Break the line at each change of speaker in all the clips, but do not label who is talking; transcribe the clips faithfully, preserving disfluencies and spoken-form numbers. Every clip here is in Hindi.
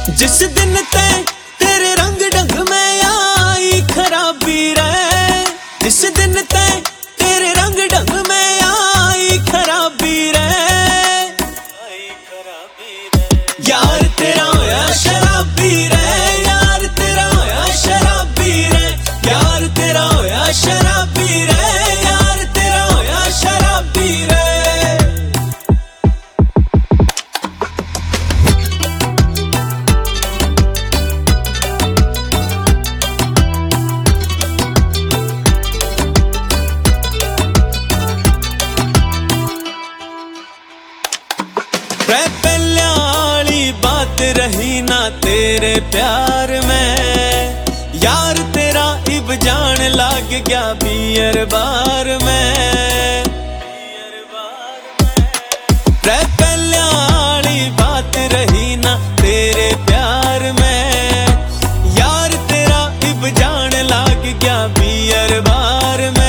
जिस दिन ते तेरे रंग ढंग में आई खराबी रे, जिस दिन ते तेरे रंग ढंग में आई खराबी रे, आई खराबी रे। यार तेरा होया शराबी रे, यार तेरा होया शराबी रे, यार तेरा होया शराबी रे, यार तेरा होया शराबी रे। पहले वाली बात रही ना तेरे प्यार में, यार तेरा इब जान लाग गया बियर बार में। पहले वाली बात रही ना तेरे प्यार में, यार तेरा इब जान लाग गया बियर बार में।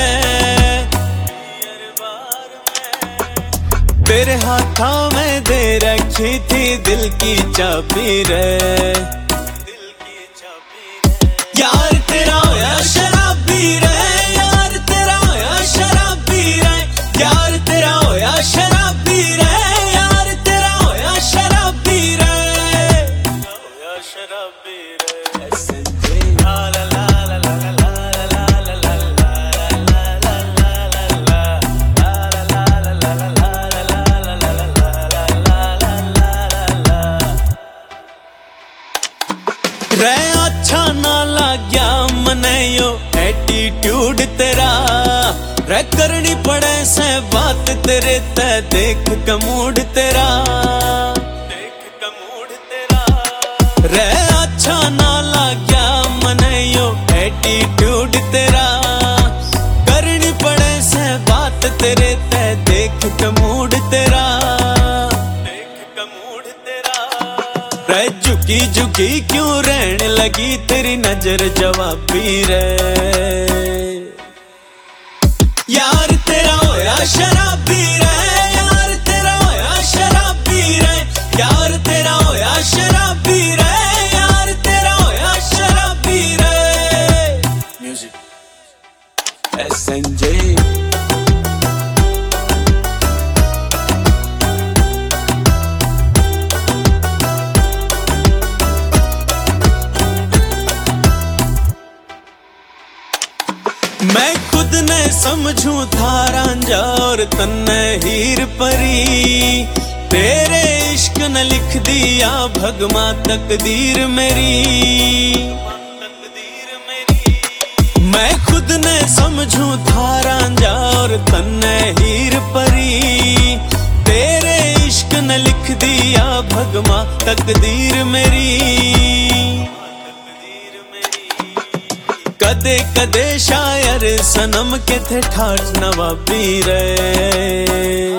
तेरे हाथों में दे रखी थी दिल की चाबी रे, दिल की चाबी रे। यार तेरा होया शराबी रे, यार तेरा होया शराबी रे, यार तेरा होया शराबी रे, यार तेरा होया शराबी रे, होया शराबी रे। संजय ला ला ला ला ला ला रे। अच्छा ना लाग्या मने यो एटीट्यूड तेरा रे, करनी पड़े से बात तेरे ते देख कमूड तेरा, देख कमूड तेरा रे। अच्छा ना लाग्या मने यो एटीट्यूड तेरा, करनी पड़े से बात तेरे ते देख कमूड तेरा, देख कमूड तेरा रे। झुकी झुकी क्यों रहने लगी तेरी नजर जवाबी रे, यार तेरा होया शराबी रे, यार तेरा होया शराबी रे, यार तेरा होया शराबी रे, यार तेरा होया शराबी रे। Music S N J. मैं खुद ने समझूं थारा और तन्ने हीर परी, तेरे इश्क ने लिख दिया भगमा तकदीर मेरी, तकदीर मेरी। मैं खुद ने समझूं थारा और तन्ने हीर परी, तेरे इश्क ने लिख दिया भगमा तकदीर मेरी। कदे कदे शायर सनम के थे ठाठ नवाबी रे।